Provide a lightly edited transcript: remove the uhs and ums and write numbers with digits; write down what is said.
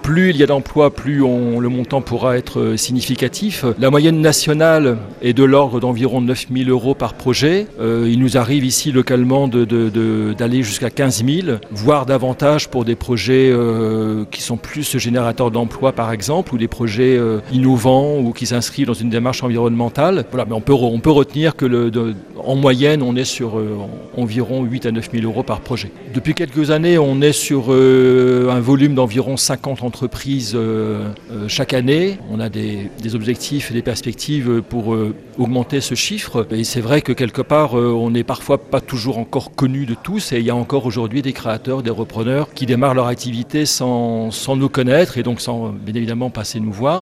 plus il y a d'emplois, plus le montant pourra être significatif. La moyenne nationale est de l'ordre d'environ 9 000 euros par projet. Il nous arrive ici localement d'aller jusqu'à 15 000, voire davantage pour des projets qui sont plus générateurs d'emplois par exemple, ou des projets innovants ou qui s'inscrivent dans une démarche environnementale. Voilà, mais on peut retenir que en moyenne, on est sur environ 8 à 9 000 euros par projet. Depuis quelques années, on est sur un volume d'environ 50 entreprises chaque année. On a des objectifs et des perspectives pour augmenter ce chiffre. Et c'est vrai que quelque part, on n'est parfois pas toujours encore connu de tous. Et il y a encore aujourd'hui des créateurs, des repreneurs qui démarrent leur activité sans nous connaître et donc sans bien évidemment passer nous voir.